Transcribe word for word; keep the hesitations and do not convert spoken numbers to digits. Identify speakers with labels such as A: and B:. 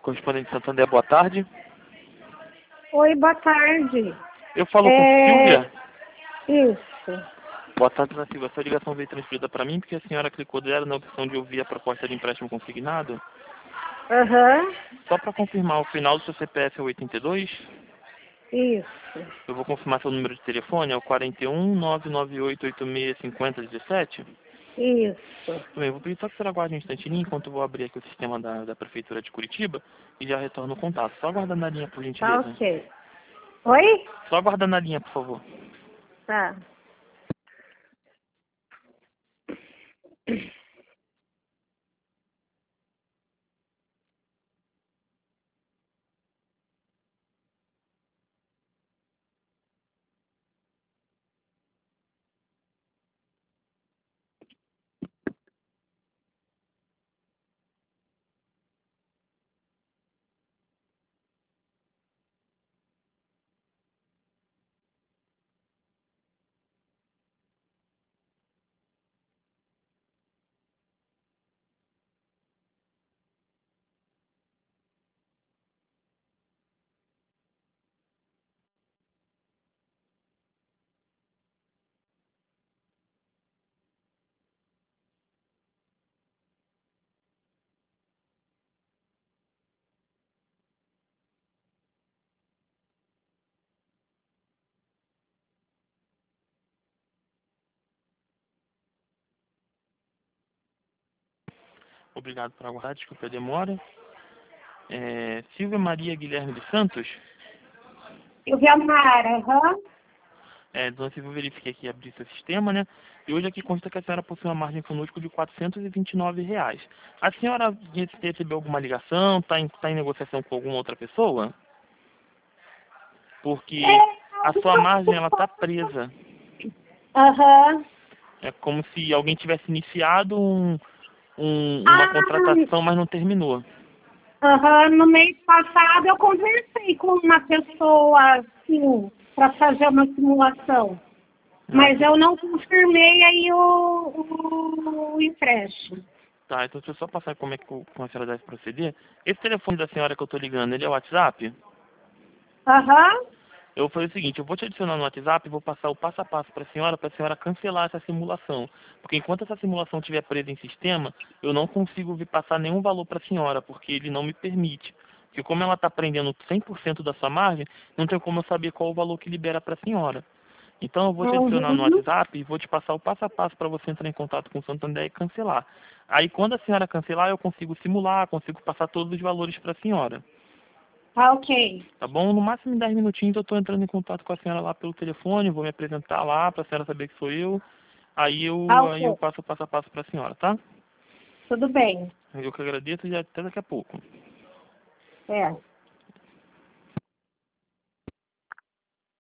A: Correspondente Santander, boa tarde.
B: Oi, boa tarde.
A: Eu falo
B: É...
A: com Silvia.
B: Isso.
A: Boa tarde, dona Silvia. Sua ligação veio transferida para mim porque a senhora clicou zero na opção de ouvir a proposta de empréstimo consignado.
B: Aham.
A: Só para confirmar, o final do seu C P F é o oitenta e dois?
B: Isso.
A: Eu vou confirmar seu número de telefone, é o quarenta e um, nove nove oito, oito seis cinco zero um sete?
B: Isso.
A: Tudo bem, vou pedir só que você aguarde um instantinho enquanto eu vou abrir aqui o sistema da, da Prefeitura de Curitiba e já retorno o contato. Só aguardando na linha, por
B: Tá
A: gentileza.
B: ok. Oi?
A: Só aguardando na linha, por favor.
B: Tá.
A: Obrigado por aguardar, desculpe a demora. É, Silvia Maria Guilherme dos Santos.
B: Eu vi a Mara, aham.
A: É, dona Silvia, eu verifiquei aqui, abri seu sistema, né? E hoje aqui consta que a senhora possui uma margem conosco de quatrocentos e vinte e nove reais. A senhora recebeu alguma ligação? Está em, tá em negociação com alguma outra pessoa? Porque a sua margem, ela está presa.
B: Aham.
A: É como se alguém tivesse iniciado um, um, uma
B: Ah,
A: contratação, mas não terminou.
B: aham. No mês passado eu conversei com uma pessoa, assim, para fazer uma simulação. Mas eu não confirmei aí o, o, o empréstimo.
A: Tá, então deixa eu só passar como é que o- como a senhora deve proceder. Esse telefone da senhora que eu estou ligando, ele é o WhatsApp?
B: Aham.
A: Eu vou fazer o seguinte, eu vou te adicionar no WhatsApp e vou passar o passo a passo para a senhora, para a senhora cancelar essa simulação. Porque enquanto essa simulação estiver presa em sistema, eu não consigo vir passar nenhum valor para a senhora, porque ele não me permite. Porque como ela está prendendo cem por cento da sua margem, não tem como eu saber qual o valor que libera para a senhora. Então eu vou te adicionar no
B: Uhum.
A: WhatsApp e vou te passar o passo a passo para você entrar em contato com o Santander e cancelar. Aí quando a senhora cancelar, eu consigo simular, consigo passar todos os valores para a senhora.
B: Tá ok.
A: Tá bom? No máximo em dez minutinhos eu estou entrando em contato com a senhora lá pelo telefone, vou me apresentar lá para a senhora saber que sou eu. Aí
B: Tá
A: eu, aí eu
B: ok.
A: passo o passo a passo para a senhora, tá?
B: Tudo bem.
A: Eu que agradeço e até daqui a pouco.
B: É.